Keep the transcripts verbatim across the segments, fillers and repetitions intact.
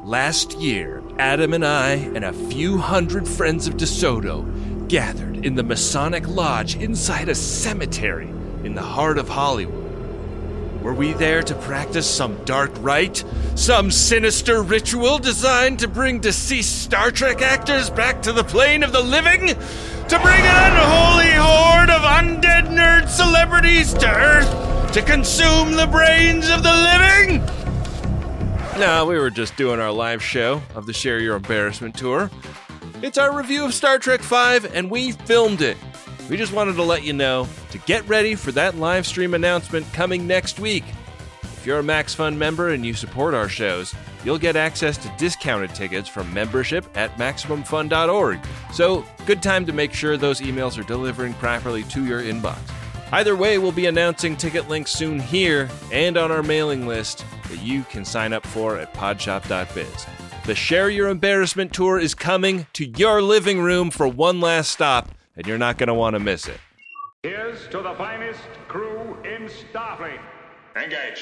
Last year, Adam and I and a few hundred friends of DeSoto gathered in the Masonic Lodge inside a cemetery in the heart of Hollywood. Were we there to practice some dark rite? Some sinister ritual designed to bring deceased Star Trek actors back to the plane of the living? To bring an unholy horde of undead nerd celebrities to Earth to consume the brains of the living? No, we were just doing our live show of the Share Your Embarrassment tour. It's our review of Star Trek five, and we filmed it. We just wanted to let you know to get ready for that live stream announcement coming next week. If you're a MaxFun member and you support our shows, you'll get access to discounted tickets from membership at Maximum Fun dot org. So, good time to make sure those emails are delivering properly to your inbox. Either way, we'll be announcing ticket links soon here and on our mailing list that you can sign up for at podshop dot biz. The Share Your Embarrassment tour is coming to your living room for one last stop, and you're not going to want to miss it. Here's to the finest crew in Starfleet. Engage.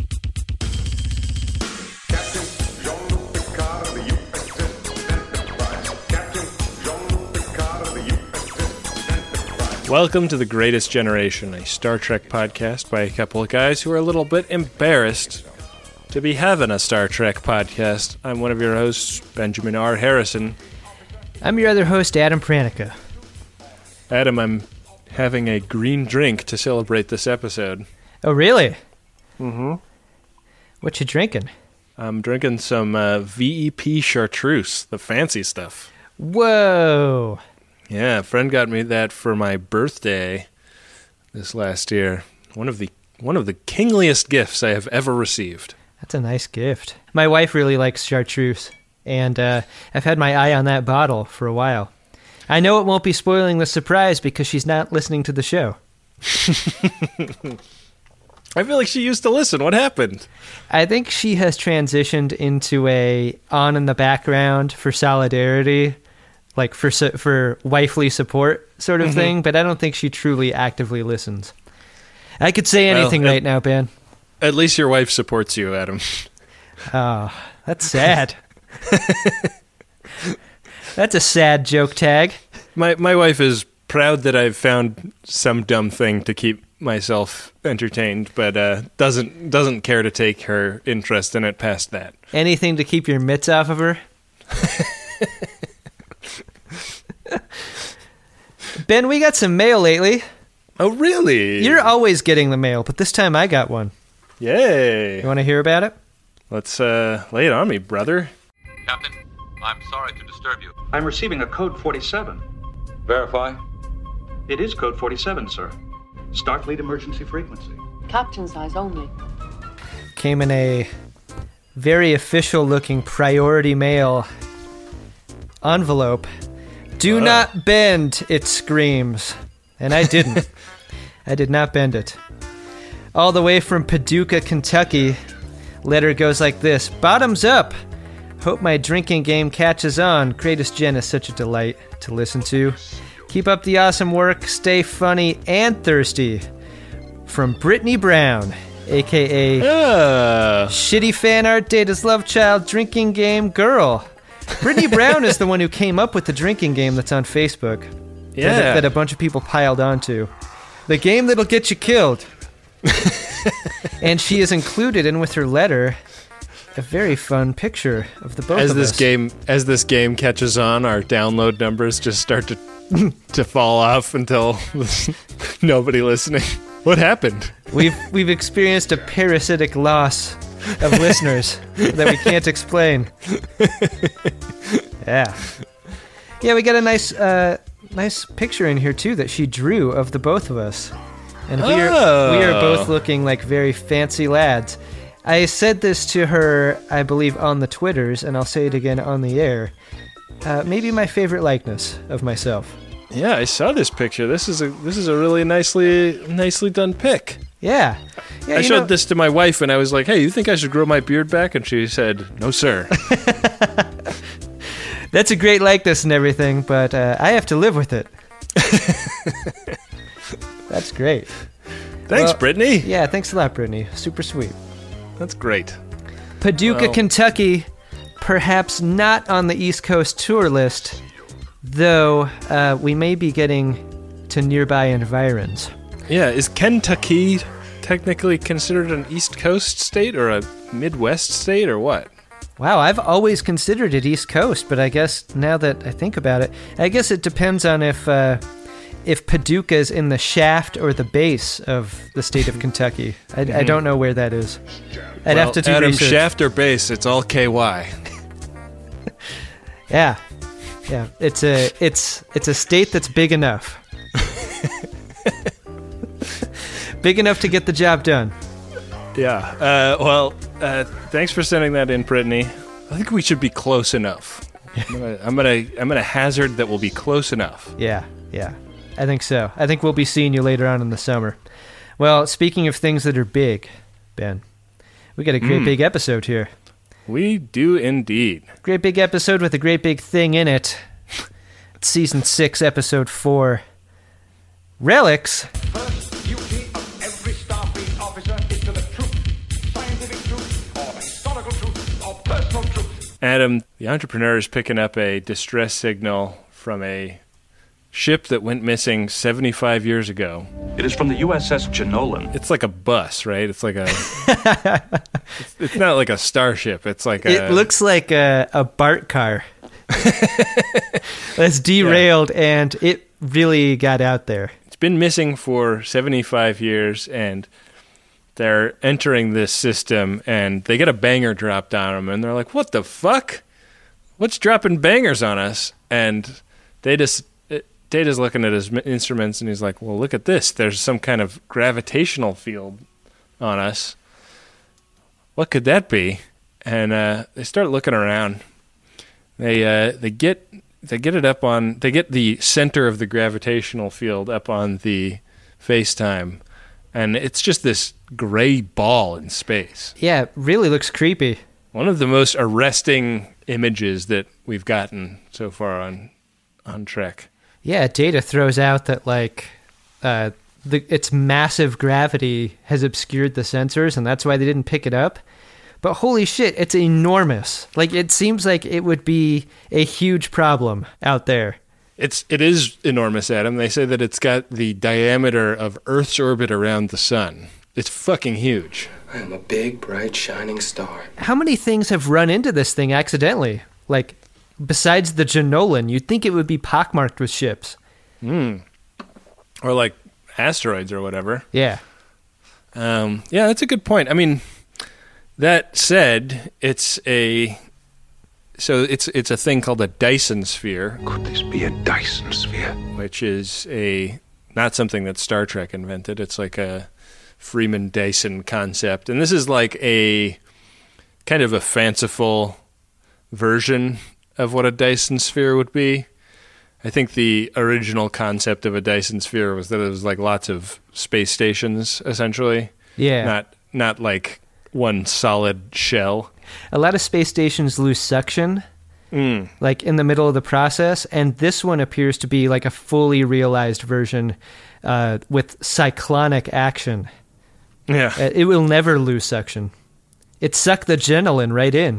Captain Jean-Luc Picard of the U S S Enterprise. Captain Jean-Luc Picard of the U S S Enterprise. Welcome to The Greatest Generation, a Star Trek podcast by a couple of guys who are a little bit embarrassed to be having a Star Trek podcast. I'm one of your hosts, Benjamin R. Harrison. I'm your other host, Adam Pranica. Adam, I'm having a green drink to celebrate this episode. Oh, really? Mm-hmm. What you drinking? I'm drinking some uh, V E P Chartreuse, the fancy stuff. Whoa. Yeah, a friend got me that for my birthday this last year. One of the one of the kingliest gifts I have ever received. That's a nice gift. My wife really likes chartreuse, and uh, I've had my eye on that bottle for a while. I know it won't be spoiling the surprise because she's not listening to the show. I feel like she used to listen. What happened? I think she has transitioned into a on in the background for solidarity, like for su- for wifely support sort of mm-hmm. thing, but I don't think she truly actively listens. I could say anything well, at, right now, Ben. At least your wife supports you, Adam. Oh, that's sad. That's a sad joke tag. My my wife is proud that I've found some dumb thing to keep myself entertained, but uh, doesn't doesn't care to take her interest in it past that. Anything to keep your mitts off of her? Ben, we got some mail lately. Oh, really? You're always getting the mail, but this time I got one. Yay. You want to hear about it? Let's uh, lay it on me, brother. Captain, I'm sorry to disturb you. I'm receiving a code forty-seven. Verify. It is code forty-seven, sir. Starfleet emergency frequency. Captain size only. Came in a very official-looking priority mail envelope. Do uh. not bend, it screams. And I didn't. I did not bend it. All the way from Paducah, Kentucky, letter goes like this. Bottoms up. Hope my drinking game catches on. Greatest Gen is such a delight to listen to. Keep up the awesome work. Stay funny and thirsty. From Brittany Brown, a k a. Uh. Shitty fan art Data's love child drinking game girl. Brittany Brown is the one who came up with the drinking game that's on Facebook. Yeah. That, that a bunch of people piled onto. The game that'll get you killed. And she is included in with her letter a very fun picture of the both as of this us. game as this game catches on, our download numbers just start to to fall off until nobody listening. What happened? We've we've experienced a parasitic loss of listeners that we can't explain. Yeah. Yeah, we got a nice uh, nice picture in here too that she drew of the both of us. And we are oh. we are both looking like very fancy lads. I said this to her, I believe, on the Twitters, and I'll say it again on the air. Uh, maybe my favorite likeness of myself. Yeah, I saw this picture. This is a this is a really nicely nicely done pic. Yeah. yeah I showed know, this to my wife, and I was like, "Hey, you think I should grow my beard back?" And she said, "No, sir." That's a great likeness and everything, but uh, I have to live with it. That's great. Thanks, well, Brittany. Yeah, thanks a lot, Brittany. Super sweet. That's great. Paducah, well. Kentucky, perhaps not on the East Coast tour list, though uh, we may be getting to nearby environs. Yeah, is Kentucky technically considered an East Coast state or a Midwest state or what? Wow, I've always considered it East Coast, but I guess now that I think about it, I guess it depends on if uh, if Paducah's in the shaft or the base of the state of Kentucky. I, I don't know where that is. I'd well, have to do Adam, research. shaft or base, it's all K Y. Yeah, yeah. It's a it's it's a state that's big enough, big enough to get the job done. Yeah. Uh, well, uh, thanks for sending that in, Brittany. I think we should be close enough. I'm gonna, I'm gonna, I'm gonna hazard that we'll be close enough. Yeah, yeah. I think so. I think we'll be seeing you later on in the summer. Well, speaking of things that are big, Ben, we got a great Mm. big episode here. We do indeed. Great big episode with a great big thing in it. It's season six, episode four. Relics. First duty of every Starfleet officer is to the truth. Scientific truth, or historical truth, or personal truth. Adam, the entrepreneur, is picking up a distress signal from a ship that went missing seventy-five years ago. It is from the U S S Jenolan. It's like a bus, right? It's like a... it's, it's not like a starship. It's like a... It looks like a, a BART car. That's derailed, and it really got out there. It's been missing for seventy-five years, and they're entering this system, and they get a banger dropped on them, and they're like, what the fuck? What's dropping bangers on us? And they just... Data's looking at his instruments, and he's like, well, look at this. There's some kind of gravitational field on us. What could that be? And uh, they start looking around. They uh, they get they get it up on they get the center of the gravitational field up on the FaceTime, and it's just this gray ball in space. Yeah, it really looks creepy. One of the most arresting images that we've gotten so far on on Trek. Yeah, Data throws out that, like, uh, the, its massive gravity has obscured the sensors, and that's why they didn't pick it up. But holy shit, it's enormous. Like, it seems like it would be a huge problem out there. It's it is enormous, Adam. They say that it's got the diameter of Earth's orbit around the sun. It's fucking huge. I am a big, bright, shining star. How many things have run into this thing accidentally? Like, besides the Jenolan, you'd think it would be pockmarked with ships. Mm. Or like asteroids or whatever. Yeah. Um, yeah, that's a good point. I mean, that said, it's a so it's it's a thing called a Dyson sphere. Could this be a Dyson sphere? Which is a not something that Star Trek invented. It's like a Freeman Dyson concept, and this is like a kind of a fanciful version of what a Dyson sphere would be. I think the original concept of a Dyson sphere was that it was like lots of space stations, essentially. Yeah. Not not like one solid shell. A lot of space stations lose suction, Mm. like in the middle of the process, and this one appears to be like a fully realized version uh, with cyclonic action. Yeah. Uh, it will never lose suction. It sucked the Jenolan right in.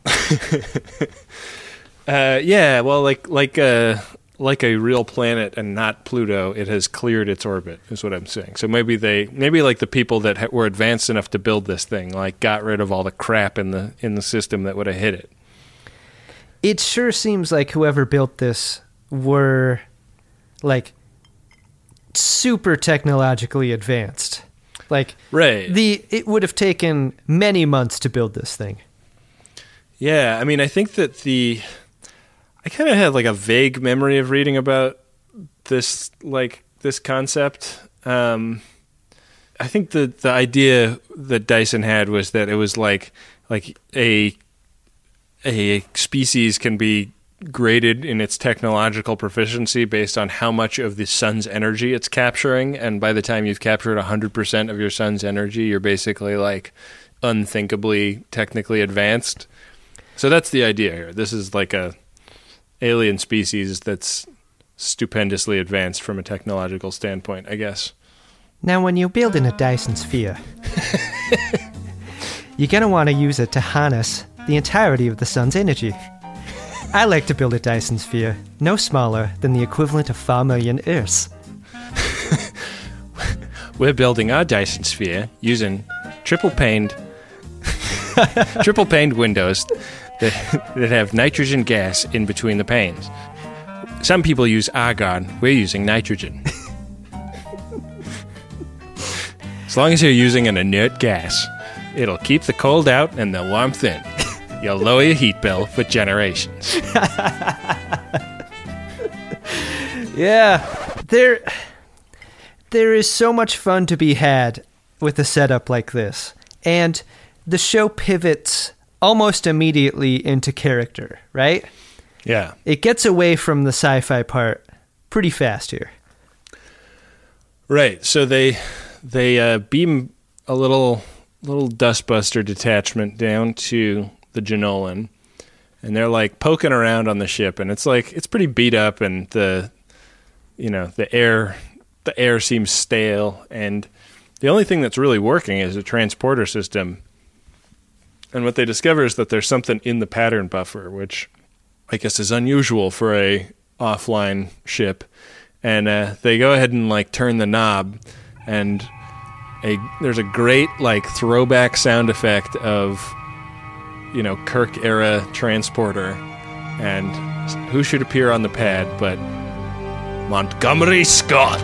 Uh, yeah, well, like like a like a real planet and not Pluto, it has cleared its orbit. Is what I'm saying. So maybe they maybe like the people that ha- were advanced enough to build this thing, like got rid of all the crap in the in the system that would have hit it. It sure seems like whoever built this were like super technologically advanced. Like Right. the it would have taken many months to build this thing. Yeah, I mean, I think that the I kind of had like a vague memory of reading about this like this concept. Um, I think the the idea that Dyson had was that it was like like a a species can be graded in its technological proficiency based on how much of the sun's energy it's capturing, and by the time you've captured one hundred percent of your sun's energy, you're basically like unthinkably technically advanced. So that's the idea here. This is like a alien species that's stupendously advanced from a technological standpoint, I guess. Now, when you're building a Dyson sphere, you're going to want to use it to harness the entirety of the sun's energy. I like to build a Dyson sphere, no smaller than the equivalent of four million Earths. We're building our Dyson sphere using triple paned triple paned windows that, that have nitrogen gas in between the panes. Some people use argon. We're using nitrogen. As long as you're using an inert gas, it'll keep the cold out and the warmth in. You'll lower your heat bill for generations. Yeah, there, there is so much fun to be had with a setup like this. And the show pivots almost immediately into character, right? Yeah. It gets away from the sci-fi part pretty fast here. Right. So they they uh, beam a little little dustbuster detachment down to the Jenolan, and they're like poking around on the ship, and it's like it's pretty beat up, and the you know the air the air seems stale, and the only thing that's really working is a transporter system. And what they discover is that there's something in the pattern buffer, which I guess is unusual for a offline ship. And uh, they go ahead and like turn the knob, and a there's a great like throwback sound effect of, you know, Kirk era transporter, and who should appear on the pad but Montgomery Scott.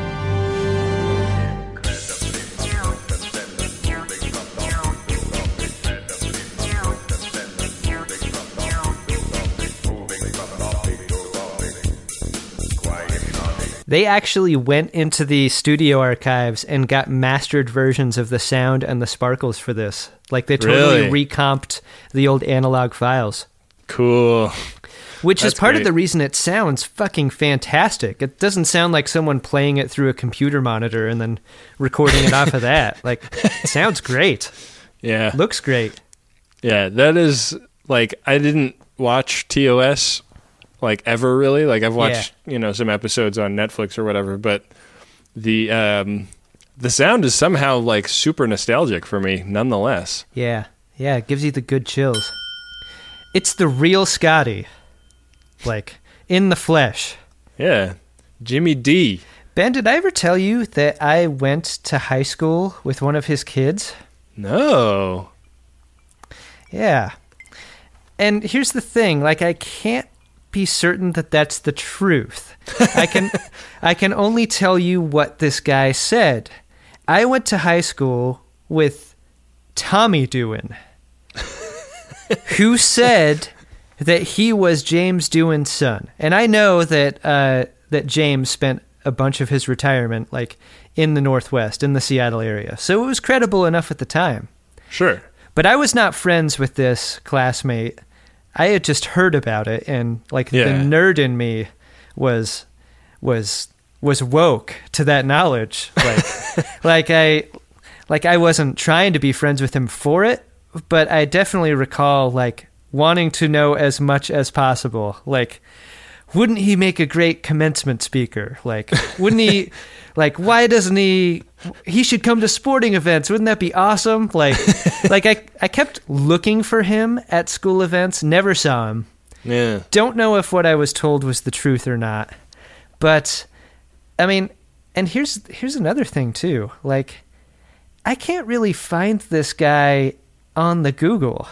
They actually went into the studio archives and got mastered versions of the sound and the sparkles for this. Like, they totally Really? recomped the old analog files. Cool. Which is That's part of great. the reason it sounds fucking fantastic. It doesn't sound like someone playing it through a computer monitor and then recording it off of that. Like, it sounds great. Yeah. Looks great. Yeah, that is, like, I didn't watch T O S, like, ever really. Like, I've watched, you know, some episodes on Netflix or whatever, but the um, the sound is somehow, like, super nostalgic for me, nonetheless. Yeah. Yeah, it gives you the good chills. It's the real Scotty. Like, in the flesh. Yeah. Jimmy D. Ben, did I ever tell you that I went to high school with one of his kids? No. Yeah. And here's the thing, like, I can't be certain that that's the truth. I can I can only tell you what this guy said. I went to high school with Tommy Doohan, who said that he was James Doohan's son. And I know that uh, that James spent a bunch of his retirement, like, in the Northwest, in the Seattle area. So it was credible enough at the time. Sure. But I was not friends with this classmate. I had just heard about it, and like Yeah. the nerd in me was was was woke to that knowledge. Like like I like I wasn't trying to be friends with him for it, but I definitely recall like wanting to know as much as possible. Like, wouldn't he make a great commencement speaker? Like, wouldn't he, like, why doesn't he, he should come to sporting events. Wouldn't that be awesome? Like, like I, I kept looking for him at school events, never saw him. Yeah. Don't know if what I was told was the truth or not. But, I mean, and here's, here's another thing too. Like, I can't really find this guy on the Google.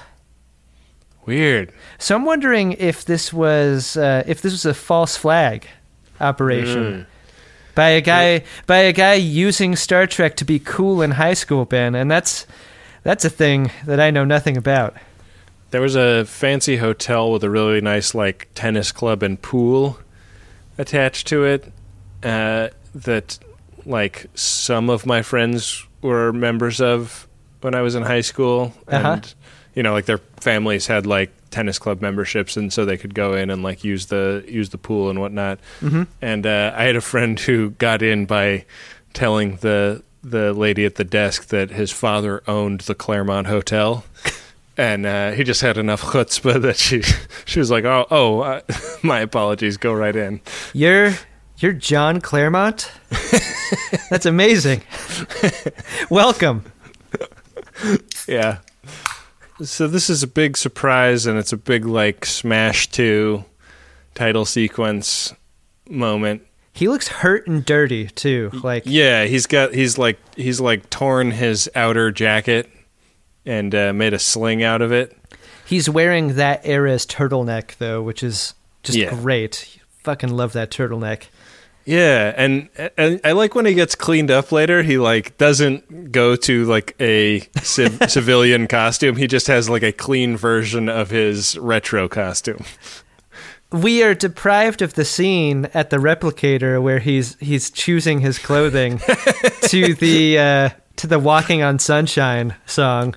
Weird. So I'm wondering if this was uh, if this was a false flag operation Mm. by a guy by a guy using Star Trek to be cool in high school, Ben, and that's that's a thing that I know nothing about. There was a fancy hotel with a really nice, like, tennis club and pool attached to it uh, that, like, some of my friends were members of when I was in high school. And, Uh-huh. you know, like, their families had, like, tennis club memberships, and so they could go in and, like, use the use the pool and whatnot. Mm-hmm. And uh, I had a friend who got in by telling the the lady at the desk that his father owned the Claremont Hotel. And uh, he just had enough chutzpah that she she was like, oh, oh, uh, my apologies, go right in. You're you're John Claremont? That's amazing. Welcome. Yeah. So this is a big surprise, and it's a big like Smash two title sequence moment. He looks hurt and dirty too. Like Yeah, he's got he's like he's like torn his outer jacket and uh, made a sling out of it. he's wearing that era's turtleneck though, which is just Yeah. great. Fucking love that turtleneck. Yeah, and, and I like when he gets cleaned up later, he like doesn't go to like a civ- civilian costume. He just has like a clean version of his retro costume. We are deprived of the scene at the replicator where he's he's choosing his clothing to the uh, to the "Walking on Sunshine" song.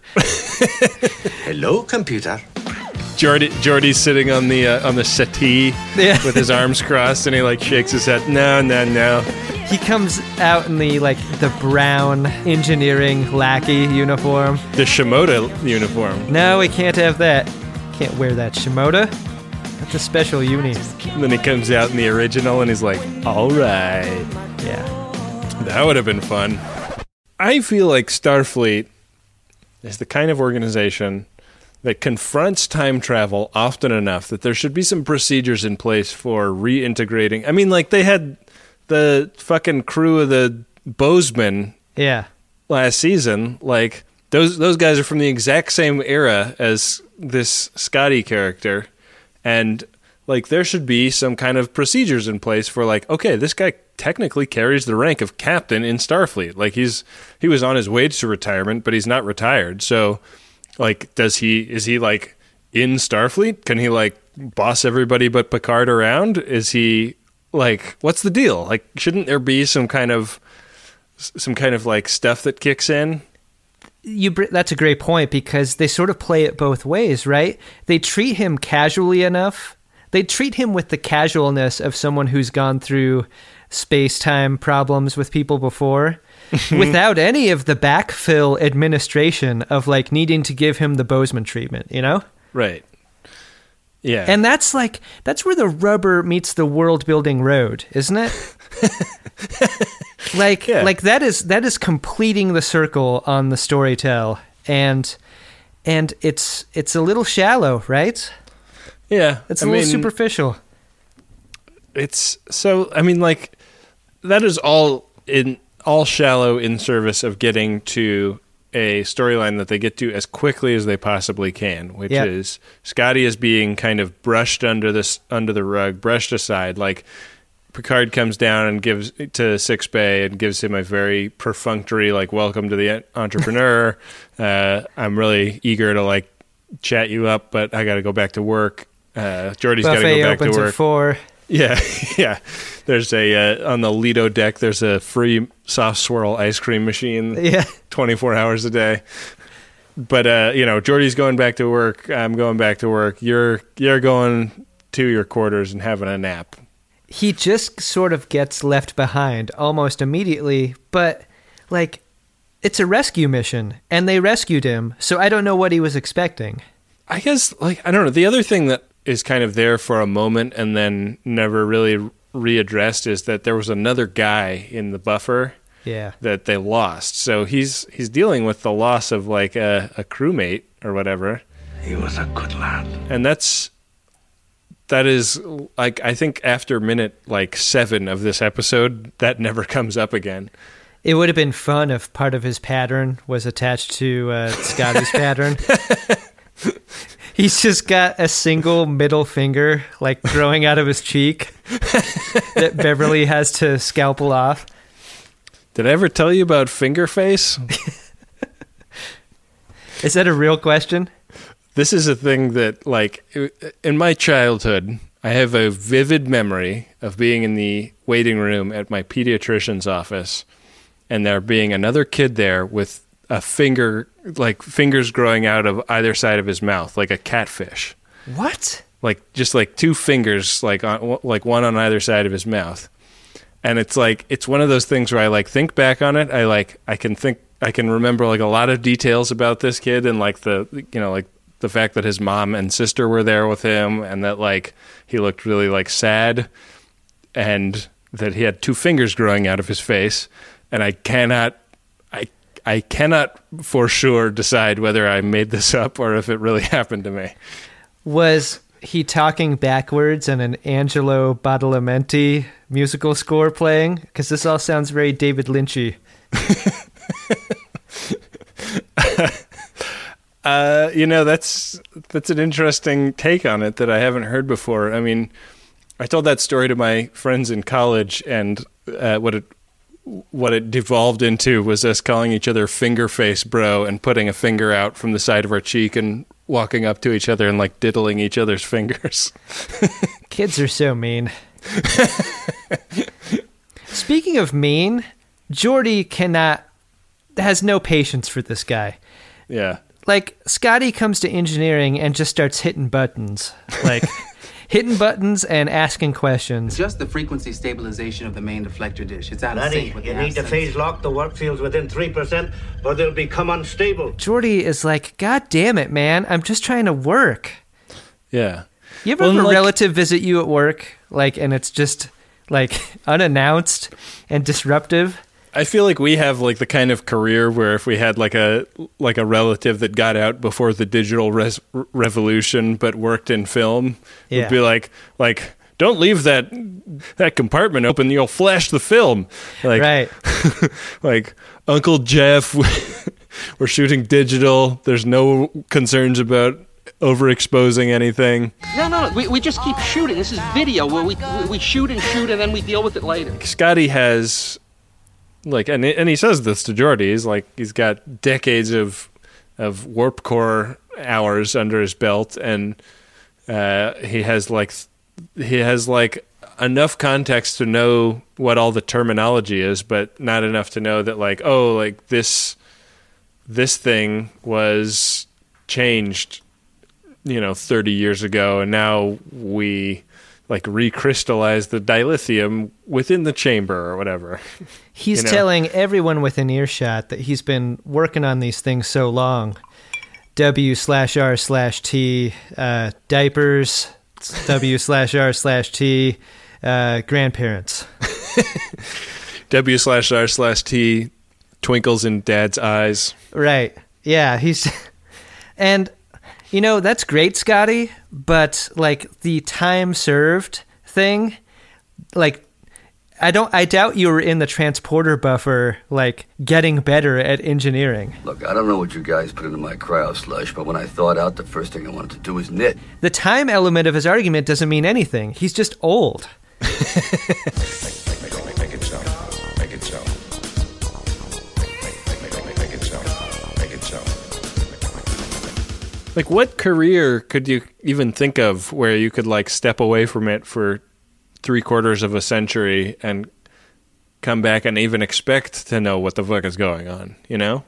Hello, computer. Jordy, Jordy's sitting on the uh, on the settee Yeah. with his arms crossed, and he like shakes his head. No, no, no. He comes out in the like the brown engineering lackey uniform. The Shimoda uniform. No, we can't have that. Can't wear that Shimoda. That's a special uni. And then he comes out in the original, and he's like, "All right." Yeah. That would have been fun. I feel like Starfleet is the kind of organization that confronts time travel often enough that there should be some procedures in place for reintegrating. I mean, like, they had the fucking crew of the Bozeman Yeah. last season. Like, those those guys are from the exact same era as this Scotty character. And, like, there should be some kind of procedures in place for, like, okay, this guy technically carries the rank of captain in Starfleet. Like, he's he was on his way to retirement, but he's not retired. So, like, does he, is he, like, in Starfleet? Can he, like, boss everybody but Picard around? Is he, like, what's the deal? Like, shouldn't there be some kind of, some kind of, like, stuff that kicks in? You br- that's a great point because they sort of play it both ways, right? They treat him casually enough. They treat him with the casualness of someone who's gone through space-time problems with people before without any of the backfill administration of like needing to give him the Bozeman treatment, you know? Right. Yeah. And that's like that's where the rubber meets the world-building road, isn't it? like Yeah. like that is that is completing the circle on the storytell, and and it's it's a little shallow, right? yeah. It's a I little mean, superficial. It's so, I mean, like, that is all in all shallow in service of getting to a storyline that they get to as quickly as they possibly can, which Yep. is Scotty is being kind of brushed under this under the rug, brushed aside. Like, Picard comes down and gives to Sickbay and gives him a very perfunctory, like, welcome to the entrepreneur. uh, I'm really eager to, like, chat you up, but I got to go back to work. Uh, Geordi's got to Buffet go back to opens work. at four. Yeah, yeah. There's a uh, on the Lido deck. There's a free soft swirl ice cream machine. Yeah. twenty-four hours a day. But uh, you know, Geordi's going back to work. I'm going back to work. You're you're going to your quarters and having a nap. He just sort of gets left behind almost immediately, but like it's a rescue mission and they rescued him, so I don't know what he was expecting. I guess, like, I don't know. The other thing that is kind of there for a moment and then never really readdressed is that there was another guy in the buffer Yeah. that they lost. So he's he's dealing with the loss of, like, a, a crewmate or whatever. He was a good lad. And that's that is, like, I think after minute like seven of this episode, that never comes up again. It would have been fun if part of his pattern was attached to uh, Scotty's pattern. He's just got a single middle finger, like, growing out of his cheek that Beverly has to scalpel off. Did I ever tell you about finger face? Is that a real question? This is a thing that, like, in my childhood, I have a vivid memory of being in the waiting room at my pediatrician's office and there being another kid there with a finger, like, fingers growing out of either side of his mouth, like a catfish. What? Like, just like two fingers, like on, like one on either side of his mouth. And it's like, it's one of those things where I, like, think back on it. I like, I can think, I can remember, like, a lot of details about this kid and, like, the, you know, like the fact that his mom and sister were there with him and that, like, he looked really, like, sad and that he had two fingers growing out of his face. And I cannot, I, I cannot for sure decide whether I made this up or if it really happened to me. Was he talking backwards and an Angelo Badalamenti musical score playing? Because this all sounds very David Lynchy. uh, you know, that's that's an interesting take on it that I haven't heard before. I mean, I told that story to my friends in college, and uh, what it what it devolved into was us calling each other finger face bro and putting a finger out from the side of our cheek and walking up to each other and like diddling each other's fingers. Kids are so mean. Speaking of mean, Geordi cannot, has no patience for this guy. Yeah. Like, Scotty comes to engineering and just starts hitting buttons. Like, hitting buttons and asking questions. Just the frequency stabilization of the main deflector dish. It's out of Laddie, sync with you the need to absence. phase lock the work fields within three percent or they'll become unstable. Geordi is like, God damn it, man. I'm just trying to work. Yeah. You ever Well, have a like- relative visit you at work, like, and it's just, like, unannounced and disruptive? I feel like we have like the kind of career where if we had like a like a relative that got out before the digital res- revolution but worked in film, Yeah. would be like like don't leave that that compartment open, you'll flash the film. Like Right. like Uncle Jeff, we're shooting digital. There's no concerns about overexposing anything. No, no, no. We, we just keep shooting. This is video where we we shoot and shoot and then we deal with it later. Scotty has like, and and he says this to Geordi. He's like, he's got decades of of warp core hours under his belt, and uh, he has like he has like enough context to know what all the terminology is, but not enough to know that like, oh, like this this thing was changed, you know, thirty years ago, and now we like recrystallize the dilithium within the chamber or whatever. He's You know? telling everyone within earshot that he's been working on these things so long. W slash R slash T, uh, diapers, W slash R slash T, uh, grandparents. W slash R slash T, twinkles in dad's eyes. Right. Yeah, he's... And, you know, that's great, Scotty, but, like, the time served thing, like... I don't. I doubt you were in the transporter buffer, like, getting better at engineering. Look, I don't know what you guys put into my cryo slush, but when I thawed out, the first thing I wanted to do was knit. The time element of his argument doesn't mean anything. He's just old. Make it so. Make it so. Make, make, make, make it so. Make it so. Like, what career could you even think of where you could, like, step away from it for three quarters of a century and come back and even expect to know what the fuck is going on, you know?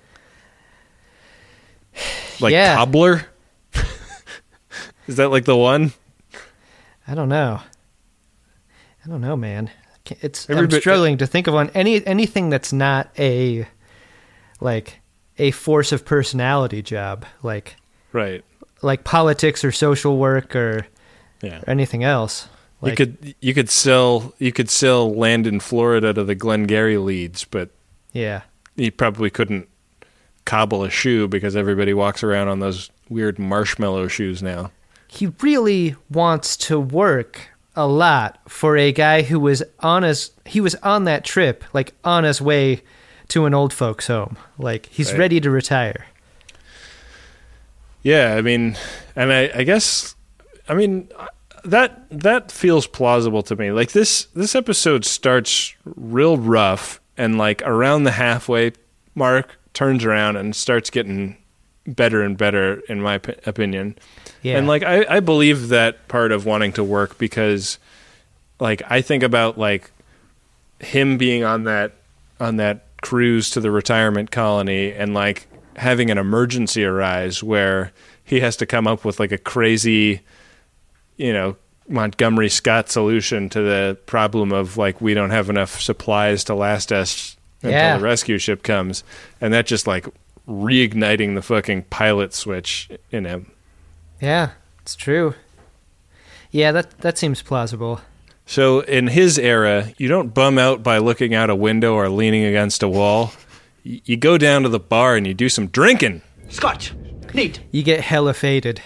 Like Yeah. cobbler? Is that like the one? I don't know. I don't know, man. It's I'm Everybody- struggling to think of one any anything that's not a like a force of personality job, like Right. like politics or social work or, Yeah. or anything else. Like, you could you could sell you could sell land in Florida to the Glengarry leads, but yeah. you probably couldn't cobble a shoe because everybody walks around on those weird marshmallow shoes now. He really wants to work a lot for a guy who was on his he was on that trip, like on his way to an old folks home. Like he's Right. ready to retire. Yeah, I mean, and I, I guess, I mean, that that feels plausible to me. Like this this episode starts real rough, and like around the halfway mark turns around and starts getting better and better, in my p- opinion. Yeah. And like I, I believe that part of wanting to work because, like, I think about like him being on that on that cruise to the retirement colony and like having an emergency arise where he has to come up with like a crazy, you know, Montgomery Scott solution to the problem of like we don't have enough supplies to last us until Yeah. the rescue ship comes, and that just like reigniting the fucking pilot switch in him. Yeah, it's true. Yeah, that that seems plausible. So in his era, you don't bum out by looking out a window or leaning against a wall. y- you go down to the bar and you do some drinking. Scotch. Neat. You get hella faded.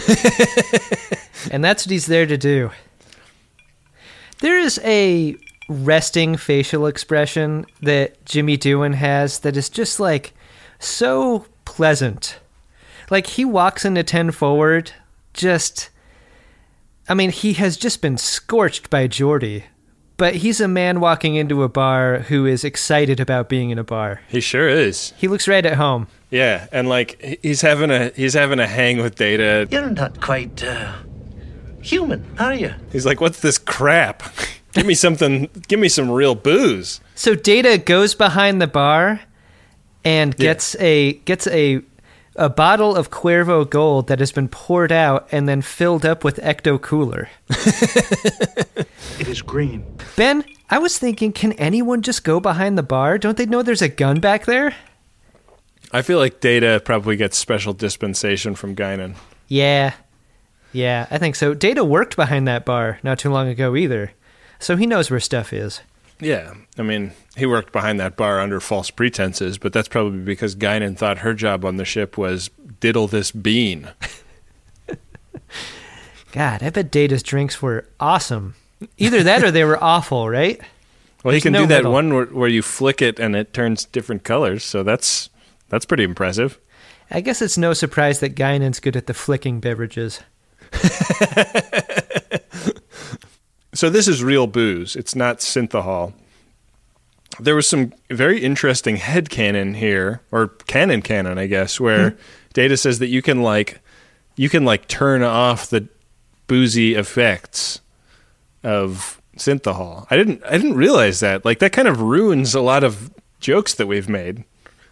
And that's what he's there to do. There is a resting facial expression that Jimmy Doohan has that is just like so pleasant. Like he walks into ten forward, just, I mean, he has just been scorched by Geordie, but he's a man walking into a bar who is excited about being in a bar. He sure is. He looks right at home. Yeah, and like he's having a he's having a hang with Data. You're not quite uh, human, are you? He's like, "What's this crap? Give me something. Give me some real booze." So Data goes behind the bar and gets yeah. a gets a a bottle of Cuervo Gold that has been poured out and then filled up with Ecto Cooler. It is green. Ben, I was thinking, can anyone just go behind the bar? Don't they know there's a gun back there? I feel like Data probably gets special dispensation from Guinan. Yeah. Yeah, I think so. Data worked behind that bar not too long ago either, so he knows where stuff is. Yeah, I mean, he worked behind that bar under false pretenses, but that's probably because Guinan thought her job on the ship was diddle this bean. God, I bet Data's drinks were awesome. Either that or they were awful, right? Well, There's he can no do that middle. one where, where you flick it and it turns different colors, so that's that's pretty impressive. I guess it's no surprise that Guinan's good at the flicking beverages. So this is real booze. It's not synthahol. There was some very interesting headcanon here, or canon canon, I guess, where Data says that you can like you can like turn off the boozy effects of synthahol. I didn't I didn't realize that. Like that kind of ruins a lot of jokes that we've made.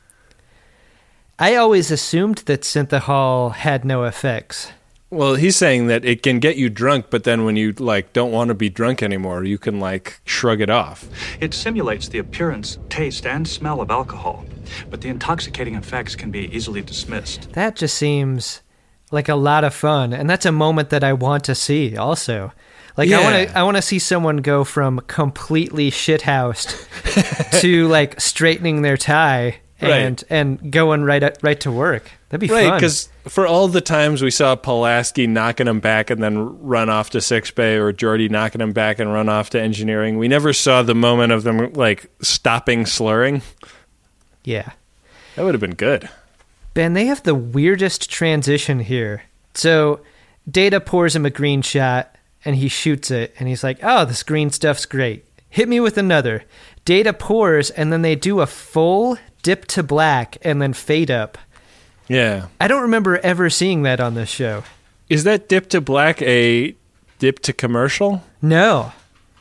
I always assumed that synthahol had no effects. Well, he's saying that it can get you drunk, but then when you like don't want to be drunk anymore, you can like shrug it off. It simulates the appearance, taste, and smell of alcohol, but the intoxicating effects can be easily dismissed. That just seems like a lot of fun, and that's a moment that I want to see also. Like Yeah. I want to I want to see someone go from completely shithoused to like straightening their tie and Right. and going right at, right to work. That'd be Right, fun. because for all the times we saw Pulaski knocking him back and then run off to Six Bay, or Geordie knocking him back and run off to engineering, we never saw the moment of them like stopping slurring. Yeah. That would have been good. Ben, they have the weirdest transition here. So Data pours him a green shot and he shoots it and he's like, oh, this green stuff's great. Hit me with another. Data pours and then they do a full dip to black and then fade up. Yeah. I don't remember ever seeing that on this show. Is that dip to black a dip to commercial? No.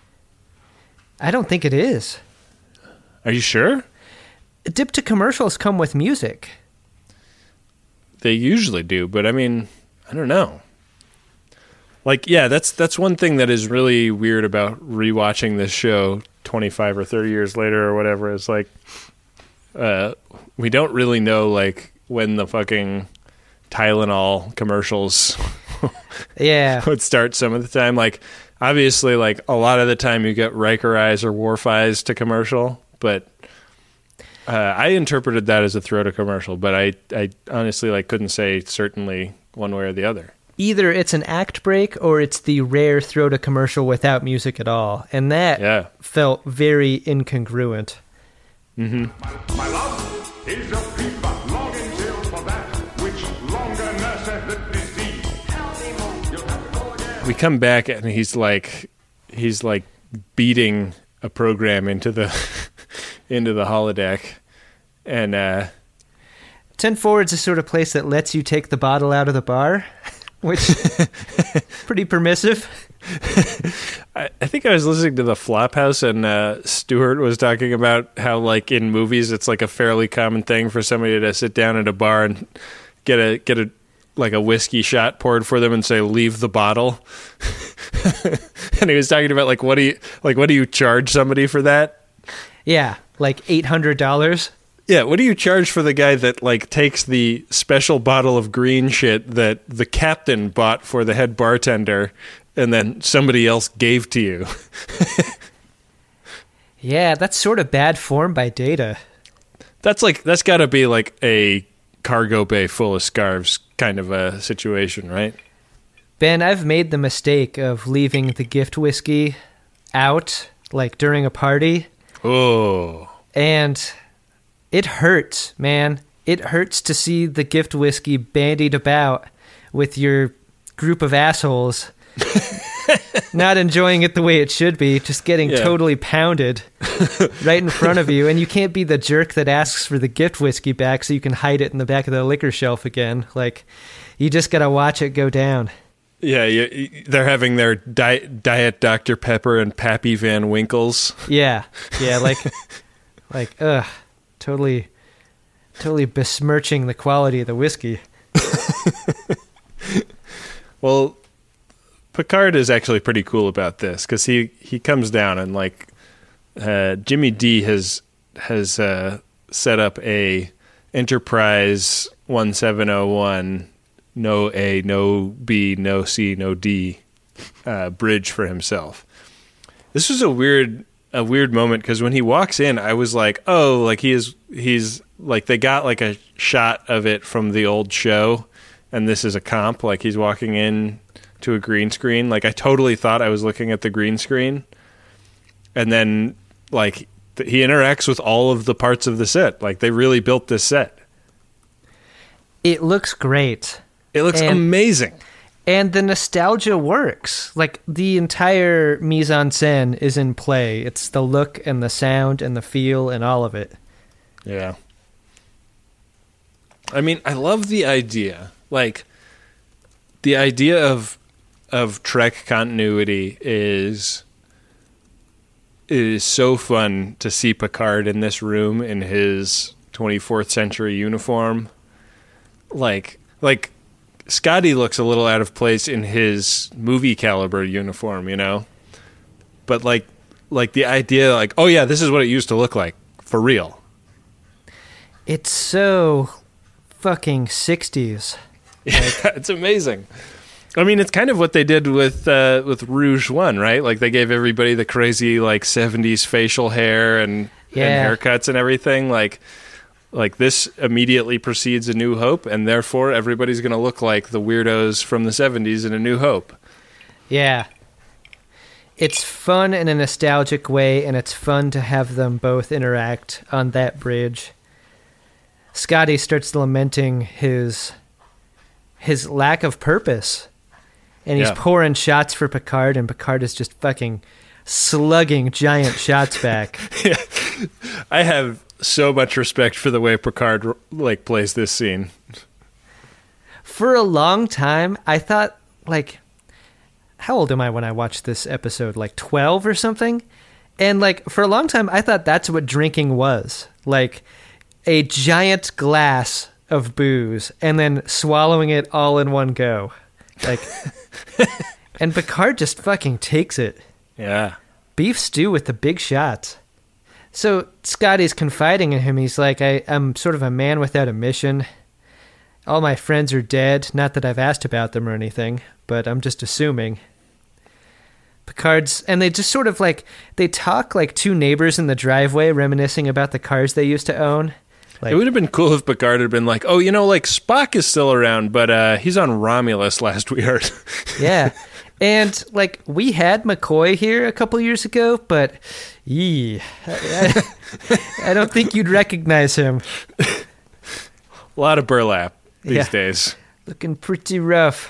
I don't think it is. Are you sure? Dip to commercials come with music. They usually do, but I mean, I don't know. Like, yeah, that's that's one thing that is really weird about rewatching this show twenty-five or thirty years later or whatever. Is like, uh, we don't really know like when the fucking Tylenol commercials yeah would start some of the time. Like, obviously, like a lot of the time you get Riker Eyes or Worf Eyes to commercial, but uh, I interpreted that as a throw to commercial, but I, I honestly like couldn't say certainly one way or the other. Either it's an act break or it's the rare throw to commercial without music at all. And that yeah. felt very incongruent. Mm-hmm. My love is a piece of longing till for that which longer nurseth the disease. We come back and he's like, he's like beating a program into the into the holodeck, and uh, ten Forward's the sort of place that lets you take the bottle out of the bar, which pretty permissive. I, I think I was listening to the Flophouse, and uh, Stewart was talking about how, like in movies, it's like a fairly common thing for somebody to sit down at a bar and get a get a like a whiskey shot poured for them and say, "Leave the bottle." And he was talking about like what do you like what do you charge somebody for that? Yeah, like eight hundred dollars. Yeah, what do you charge for the guy that like takes the special bottle of green shit that the captain bought for the head bartender and then somebody else gave to you? Yeah, that's sort of bad form by Data. That's like that's got to be like a cargo bay full of scarves kind of a situation, right? Ben, I've made the mistake of leaving the gift whiskey out, like during a party. Oh. And it hurts, man. It hurts to see the gift whiskey bandied about with your group of assholes. Not enjoying it the way it should be, just getting Yeah. totally pounded right in front of you. And you can't be the jerk that asks for the gift whiskey back so you can hide it in the back of the liquor shelf again. Like, you just got to watch it go down. Yeah, you, they're having their diet, diet Doctor Pepper and Pappy Van Winkles. Yeah, yeah, like, like, ugh, totally, totally besmirching the quality of the whiskey. Well, Picard is actually pretty cool about this because he, he comes down and like uh, Jimmy D has has uh, set up a Enterprise one seven oh one no A, no B, no C, no D uh, bridge for himself. This was a weird a weird moment because when he walks in, I was like, oh, like he is he's like they got like a shot of it from the old show, and this is a comp. Like he's walking in to a green screen. Like I totally thought I was looking at the green screen, and then like th- he interacts with all of the parts of the set. Like they really built this set. It looks great. It looks And- amazing. And the nostalgia works. Like, the entire mise-en-scène is in play. It's the look and the sound and the feel and all of it. Yeah. I mean, I love the idea. Like, the idea of of Trek continuity is is so fun to see Picard in this room in his twenty-fourth century uniform. Like, like Scotty looks a little out of place in his movie caliber uniform, you know? But like like the idea like, oh yeah, this is what it used to look like for real. It's so fucking sixties. Yeah, it's amazing. I mean, it's kind of what they did with uh, with Rouge One, right? Like they gave everybody the crazy like seventies facial hair and, Yeah. and haircuts and everything. Like like this immediately precedes A New Hope, and therefore everybody's going to look like the weirdos from the seventies in A New Hope. Yeah. It's fun in a nostalgic way, and it's fun to have them both interact on that bridge. Scotty starts lamenting his his lack of purpose, and he's Yeah. pouring shots for Picard, and Picard is just fucking slugging giant shots back. I have so much respect for the way Picard like plays this scene. For a long time, I thought, like, how old am I when I watched this episode? Like twelve or something? And, like, for a long time, I thought that's what drinking was. Like, a giant glass of booze and then swallowing it all in one go. Like, and Picard just fucking takes it. Yeah. Beef stew with the big shots. So Scotty's confiding in him. He's like, I, I'm sort of a man without a mission. All my friends are dead. Not that I've asked about them or anything, but I'm just assuming. Picard's, and they just sort of like, they talk like two neighbors in the driveway reminiscing about the cars they used to own. Like, it would have been cool if Picard had been like, oh, you know, like Spock is still around, but uh, he's on Romulus last we heard. Yeah. And, like, we had McCoy here a couple years ago, but, yee, I, I don't think you'd recognize him. A lot of burlap these Yeah. days. Looking pretty rough.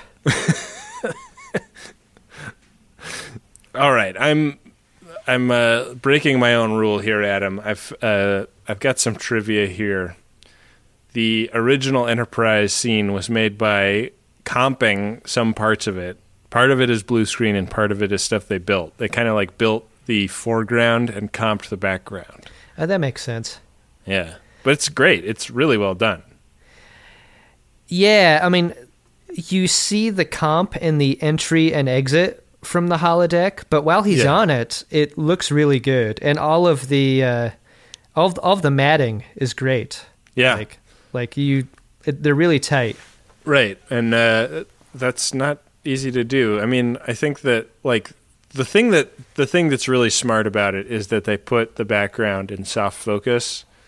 All right, I'm I'm uh, breaking my own rule here, Adam. I've uh, I've got some trivia here. The original Enterprise scene was made by comping some parts of it. Part of it is blue screen and part of it is stuff they built. They kind of like built the foreground and comped the background. Oh, that makes sense. Yeah. But it's great. It's really well done. Yeah, I mean, you see the comp in the entry and exit from the holodeck, but while he's Yeah. on it, it looks really good. And all of the uh, all, of, all of the matting is great. Yeah. Like, like you, it, they're really tight. Right. And uh, that's not easy to do. I mean, I think that like the thing that the thing that's really smart about it is that they put the background in soft focus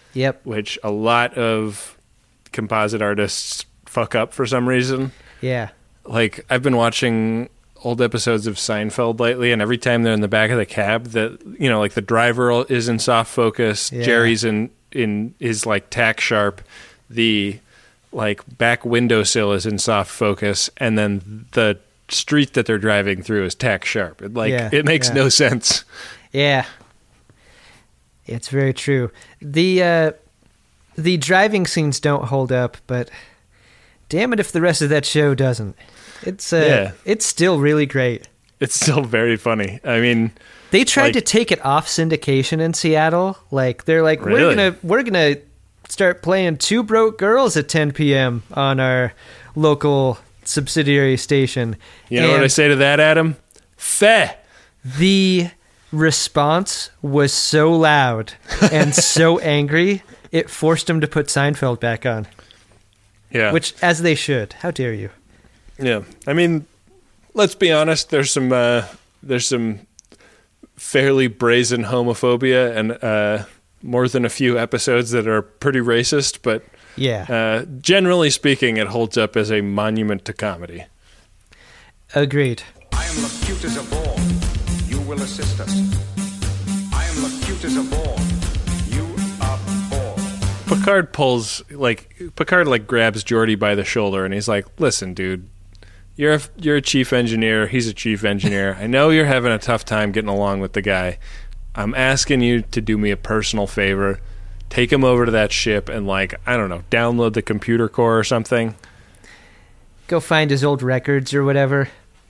Yep. Which a lot of composite artists fuck up for some reason. Yeah. Like, I've been watching old episodes of Seinfeld lately, and every time they're in the back of the cab, that, you know, like the driver is in soft focus, Yeah. Jerry's in in is like tack sharp, the like back windowsill is in soft focus, and then the street that they're driving through is tack sharp. It, like Yeah, it makes yeah. no sense. Yeah. It's very true. The uh, the driving scenes don't hold up, but damn it if the rest of that show doesn't. It's uh, Yeah. it's still really great. It's still very funny. I mean, They tried like- to take it off syndication in Seattle. Like they're like, we're Really? gonna we're gonna start playing Two Broke Girls at ten p.m. on our local subsidiary station. you know what And I say to that, Adam? Feh. The response was so loud and so angry, it forced them to put Seinfeld back on. Yeah. Which, as they should. How dare you? Yeah, I mean, let's be honest. There's some uh, there's some fairly brazen homophobia and uh, more than a few episodes that are pretty racist. But Yeah. uh, generally speaking, it holds up as a monument to comedy. Agreed. I am Lacute as a ball. You will assist us. I am Lacute as a ball. You are ball. Picard pulls like Picard like grabs Geordi by the shoulder and he's like, "Listen, dude, you're a, you're a chief engineer. He's a chief engineer. I know you're having a tough time getting along with the guy. I'm asking you to do me a personal favor. Take him over to that ship and like I don't know, download the computer core or something." Go find his old records or whatever.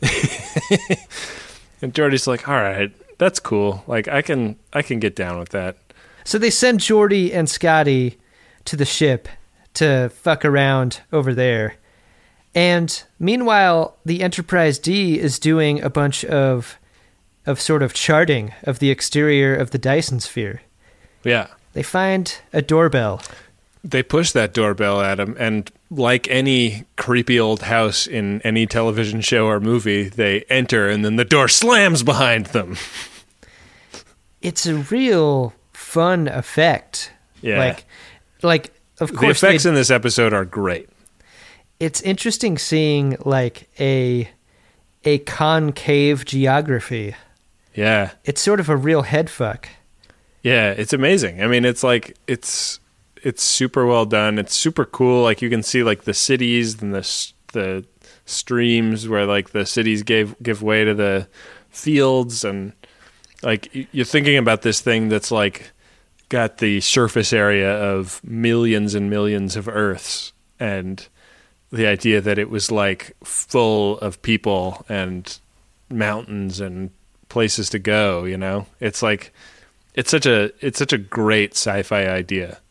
And Geordi's like, "All right, that's cool. Like I can I can get down with that." So they send Geordi and Scotty to the ship to fuck around over there. And meanwhile, the Enterprise D is doing a bunch of of sort of charting of the exterior of the Dyson Sphere. Yeah. They find a doorbell. They push that doorbell at him, and like any creepy old house in any television show or movie, they enter, and then the door slams behind them. It's a real fun effect. Yeah. Like, like of The course, effects they- in this episode are great. it's interesting seeing like a a concave geography. Yeah. It's sort of a real head fuck. Yeah, it's amazing. I mean, it's like it's it's super well done. It's super cool. Like you can see like the cities and the s- the streams where like the cities gave give way to the fields, and like y- you're thinking about this thing that's like got the surface area of millions and millions of Earths, and the idea that it was like full of people and mountains and places to go, you know? It's like it's such a it's such a great sci-fi idea.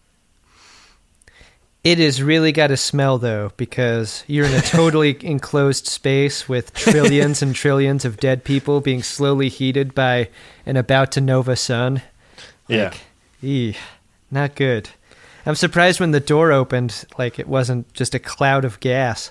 It has really got a smell though, because you're in a totally enclosed space with trillions and trillions of dead people being slowly heated by an about to nova sun. Yeah. Like, eeh, not good. I'm surprised when the door opened, like it wasn't just a cloud of gas.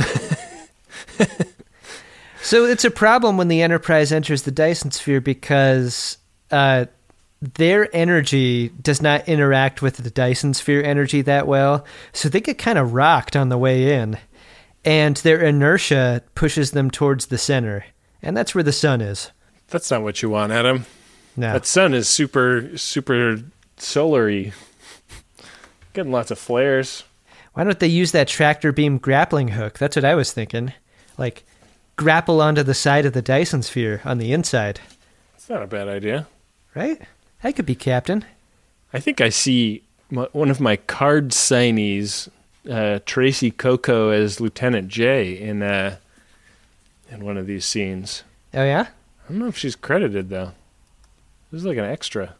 So it's a problem when the Enterprise enters the Dyson Sphere because uh, their energy does not interact with the Dyson Sphere energy that well, so they get kind of rocked on the way in, and their inertia pushes them towards the center, and that's where the sun is. That's not what you want, Adam. No. That sun is super super solar-y. Getting lots of flares. Why don't they use that tractor beam grappling hook? That's what I was thinking. Like, grapple onto the side of the Dyson Sphere on the inside. It's not a bad idea. Right? I could be captain. I think I see m- one of my card signees, uh, Tracy Coco, as Lieutenant J in uh, in one of these scenes. Oh, yeah? I don't know if she's credited, though. This is like an extra.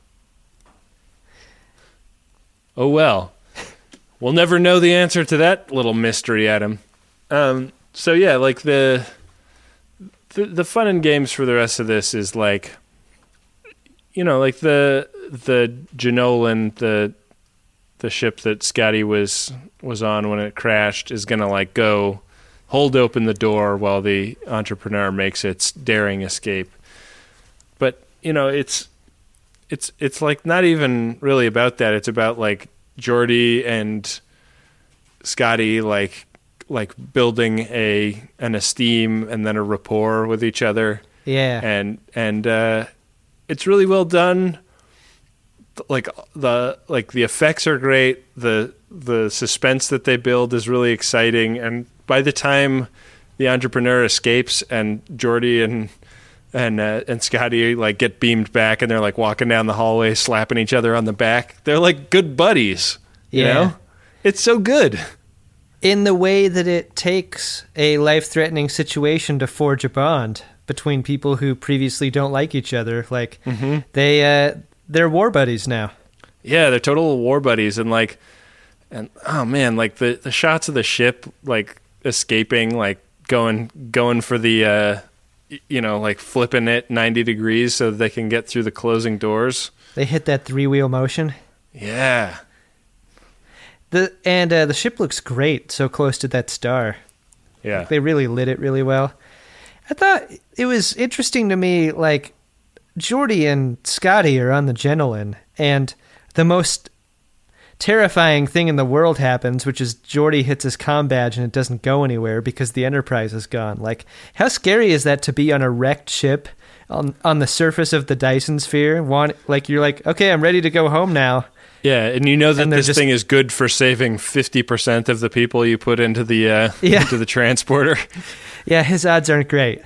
Oh, well. We'll never know the answer to that little mystery, Adam. Um, so, yeah, like the, the the fun and games for the rest of this is like, you know, like the the Janolan, the the ship that Scotty was was on when it crashed, is gonna like go hold open the door while the entrepreneur makes its daring escape. But you know, it's it's it's like not even really about that. It's about like Geordi and Scotty like like building a an esteem and then a rapport with each other. Yeah. And and uh, it's really well done. Like the like the effects are great. The the suspense that they build is really exciting. And by the time the entrepreneur escapes and Geordi and and uh, and Scotty like get beamed back and they're like walking down the hallway slapping each other on the back, they're like good buddies. You Yeah. know, it's so good. In the way that it takes a life-threatening situation to forge a bond between people who previously don't like each other. Like Mm-hmm. they, uh, they're war buddies now. Yeah, they're total war buddies, and like, and oh man, like the, the shots of the ship like escaping, like going going for the, uh, y- you know, like flipping it ninety degrees so that they can get through the closing doors. They hit that three-wheel motion. Yeah, The and uh, the ship looks great, so close to that star. yeah, They really lit it really well. I thought it was interesting to me, like, Geordi and Scotty are on the Gennelin, and the most terrifying thing in the world happens, which is Geordi hits his comm badge and it doesn't go anywhere because the Enterprise is gone. Like, how scary is that to be on a wrecked ship on on the surface of the Dyson Sphere? Want, like, you're like, okay, I'm ready to go home now. yeah. And you know that And they're this just- thing is good for saving fifty percent of the people you put into the uh, Yeah. into the transporter. Yeah, his odds aren't great.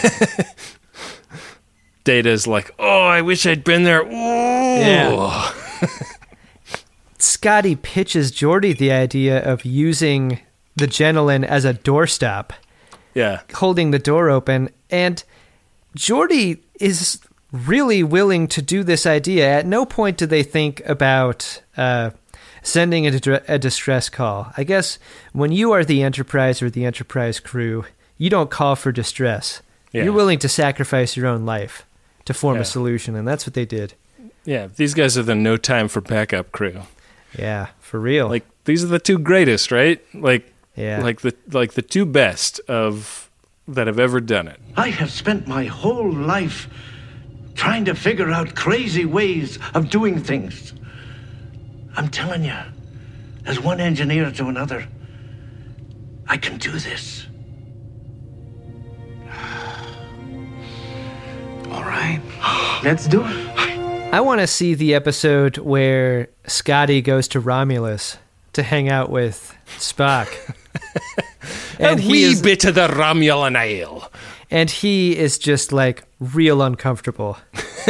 Data's like, oh, I wish I'd been there. Ooh. Yeah. Scotty pitches Geordi the idea of using the Gennelin as a doorstop, Yeah. holding the door open, and Geordi is really willing to do this idea. At no point do they think about uh, sending a, dr- a distress call. I guess when you are the Enterprise or the Enterprise crew, you don't call for distress. Yeah. You're willing to sacrifice your own life to form Yeah. a solution, and that's what they did. Yeah. These guys are the no time for backup crew. Yeah, for real. Like these are the two greatest, right? Like, Yeah. like the like the two best of that have ever done it. I have spent my whole life trying to figure out crazy ways of doing things. I'm telling you, as one engineer to another, I can do this. All right, let's do it. I want to see the episode where Scotty goes to Romulus to hang out with Spock. And a he wee is, bit of the Romulan ale. and he is just like real uncomfortable.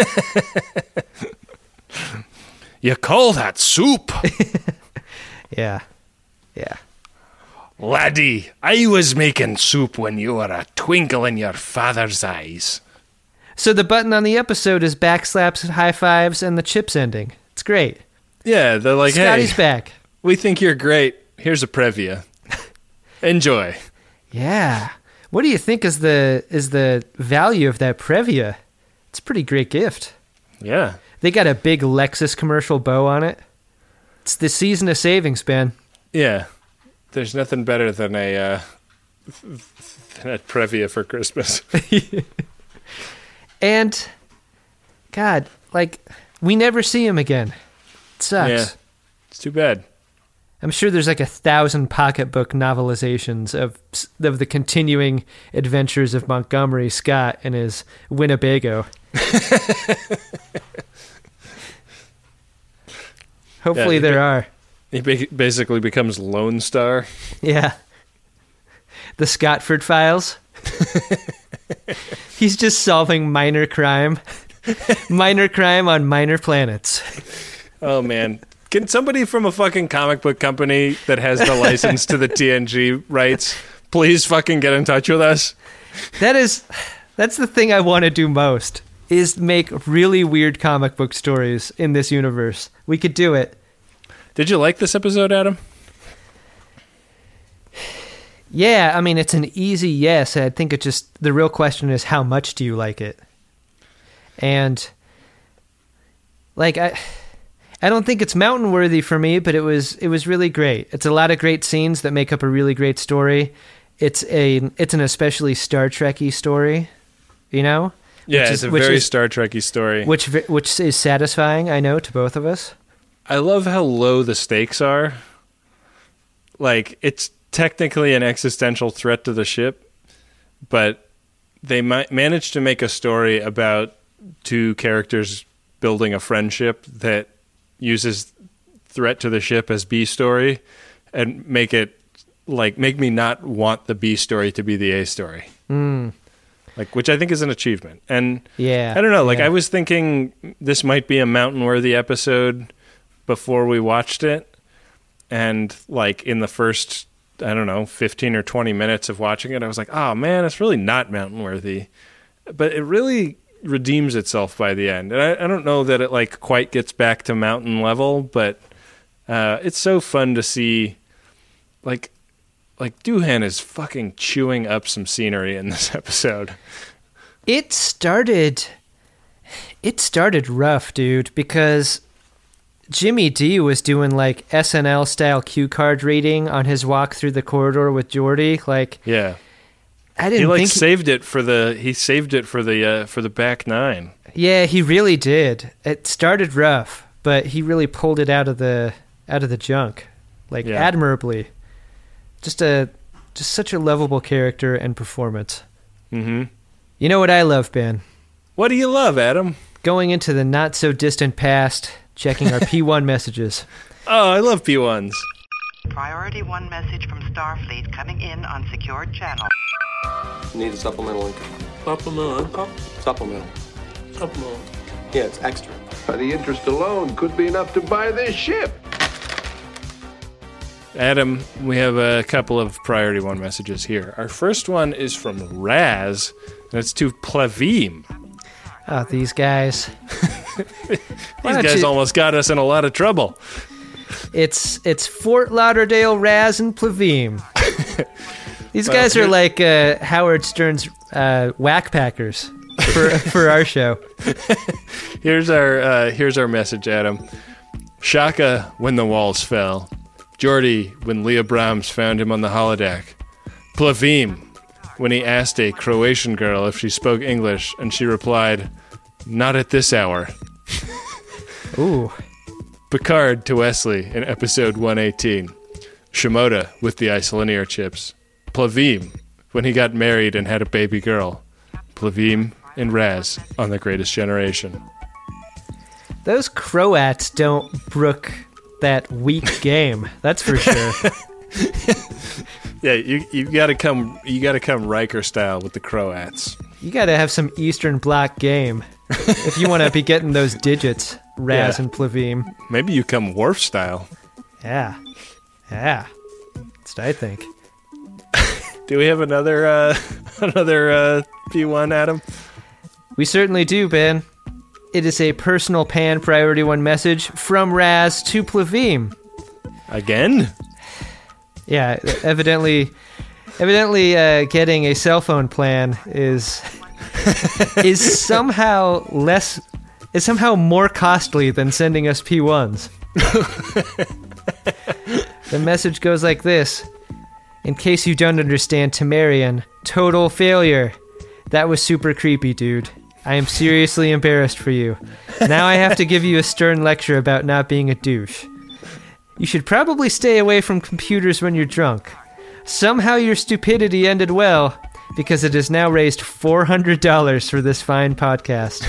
You call that soup? Yeah. Yeah. Laddie, I was making soup when you were a twinkle in your father's eyes. So the button on the episode is backslaps, high fives, and the chips ending. It's great. Yeah, they're like, Scotty's hey, back. we think you're great. Here's a Previa. Enjoy. Yeah. What do you think is the is the value of that Previa? It's a pretty great gift. Yeah. They got a big Lexus commercial bow on it. It's the season of savings, Ben. Yeah. There's nothing better than a, uh, than a Previa for Christmas. And, God, like, we never see him again. It sucks. Yeah. It's too bad. I'm sure there's like a thousand pocketbook novelizations of of the continuing adventures of Montgomery Scott and his Winnebago. Hopefully Yeah, there ba- are. He ba- basically becomes Lone Star. Yeah. The Scotford Files. He's just solving minor crime. Minor crime on minor planets. Oh, man. Can somebody from a fucking comic book company that has the license to the T N G rights please fucking get in touch with us? That is, that's the thing I want to do most, is make really weird comic book stories in this universe. We could do it. Did you like this episode, Adam? Yeah, I mean, it's an easy yes. I think it just, the real question is how much do you like it? And, like, I... I don't think it's mountain worthy for me, but it was it was really great. It's a lot of great scenes that make up a really great story. It's a it's an especially Star Trek-y story, you know? Yeah, Which it's is- a which very is- Star Trek-y story. Which which is satisfying, I know, to both of us. I love how low the stakes are. Like, it's technically an existential threat to the ship, but they might managed to make a story about two characters building a friendship that uses threat to the ship as B story and make it, like, make me not want the B story to be the A story. Mm. Like, which I think is an achievement. And yeah, I don't know, like, yeah. I was thinking this might be a mountain-worthy episode before we watched it. And, like, in the first, I don't know, fifteen or twenty minutes of watching it, I was like, oh, man, it's really not mountain-worthy. But it really redeems itself by the end. And I, I don't know that it, like, quite gets back to mountain level, but uh, it's so fun to see, like, like, Doohan is fucking chewing up some scenery in this episode. It started, it started rough, dude, because Jimmy D was doing, like, S N L-style cue card reading on his walk through the corridor with Geordi. Like, yeah. I didn't he, like, think... saved it for the, he saved it for the, uh, for the back nine. Yeah, he really did. It started rough, but he really pulled it out of the, out of the junk, like, Yeah. admirably. Just a, just such a lovable character and performance. Mm-hmm. You know what I love, Ben? What do you love, Adam? Going into the not-so-distant past, checking our P one messages. Oh, I love P ones. Priority one message from Starfleet coming in on secured channel. Need a supplemental income. Supplemental income? Supplemental. Supplemental. Yeah, it's extra. The interest alone could be enough to buy this ship. Adam, we have a couple of priority one messages here. Our first one is from Raz, and it's to Plavim. Oh, these guys. These guys you... almost got us in a lot of trouble. It's it's Fort Lauderdale, Raz, and Plavim. These Well, guys here- are like uh, Howard Stern's uh, whack packers for for our show. Here's our uh, here's our message, Adam. Shaka when the walls fell. Geordi when Leah Brahms found him on the holodeck. Plavim when he asked a Croatian girl if she spoke English, and she replied, "Not at this hour." Ooh. Picard to Wesley in episode one eighteen. Shimoda with the isolinear chips. Plavim when he got married and had a baby girl. Plavim and Raz on The Greatest Generation. Those Croats don't brook that weak game. That's for sure. Yeah, you you gotta come you gotta come Riker style with the Croats. You got to have some Eastern Bloc game if you want to be getting those digits, Raz Yeah. and Plavim. Maybe you come Worf style. Yeah. Yeah. That's what I think. Do we have another uh, another uh, P one, Adam? We certainly do, Ben. It is a personal pan priority one message from Raz to Plavim. Again? Yeah, evidently, evidently, uh, getting a cell phone plan is is somehow less, is somehow more costly than sending us P ones. The message goes like this: in case you don't understand Temerian, total failure. That was super creepy, dude. I am seriously embarrassed for you. Now I have to give you a stern lecture about not being a douche. You should probably stay away from computers when you're drunk. Somehow your stupidity ended well, because it has now raised four hundred dollars for this fine podcast.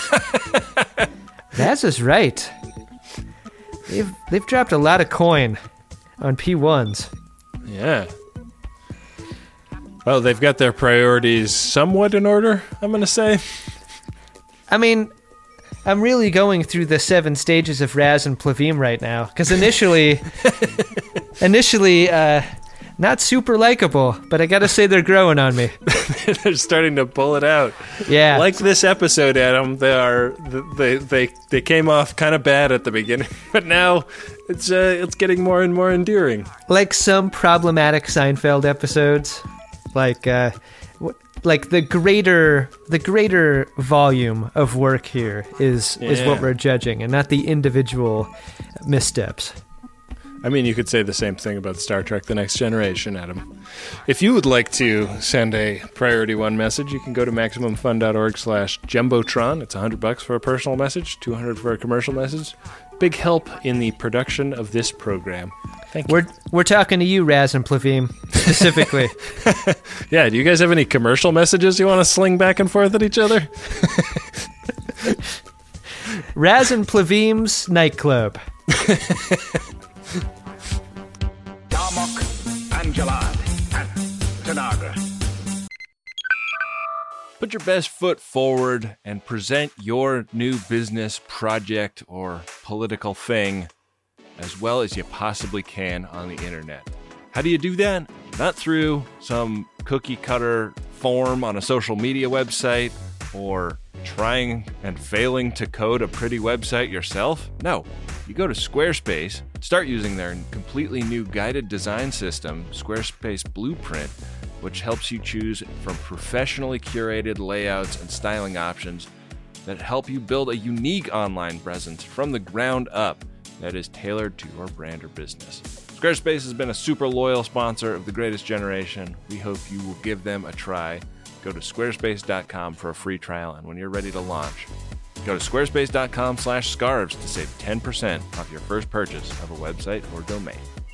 That's just right. They've, they've dropped a lot of coin on P ones. Yeah. Well, they've got their priorities somewhat in order, I'm going to say. I mean, I'm really going through the seven stages of Raz and Plavim right now, because initially, initially, uh, not super likable, but I gotta say they're growing on me. They're starting to pull it out. Yeah. Like this episode, Adam, they are they they they came off kind of bad at the beginning, but now it's uh, it's getting more and more endearing. Like some problematic Seinfeld episodes, like uh, w- like the greater the greater volume of work here is is what Yeah. we're judging, and not the individual missteps. I mean, you could say the same thing about Star Trek The Next Generation, Adam. If you would like to send a Priority One message, you can go to MaximumFun.org slash Jumbotron. It's one hundred bucks for a personal message, two hundred for a commercial message. big help in the production of this program. Thank you. We're we're talking to you, Raz and Plavim, specifically. Yeah, do you guys have any commercial messages you want to sling back and forth at each other? Raz and Plavim's nightclub. Darmok, Angelad, and Tanagra. Put your best foot forward and present your new business, project, or political thing as well as you possibly can on the internet. How do you do that? Not through some cookie cutter form on a social media website or trying and failing to code a pretty website yourself. No, you go to Squarespace, start using their completely new guided design system, Squarespace Blueprint, which helps you choose from professionally curated layouts and styling options that help you build a unique online presence from the ground up that is tailored to your brand or business. Squarespace has been a super loyal sponsor of The Greatest Generation. We hope you will give them a try. Go to squarespace dot com for a free trial, and when you're ready to launch, go to squarespace dot com slash scarves to save ten percent off your first purchase of a website or domain.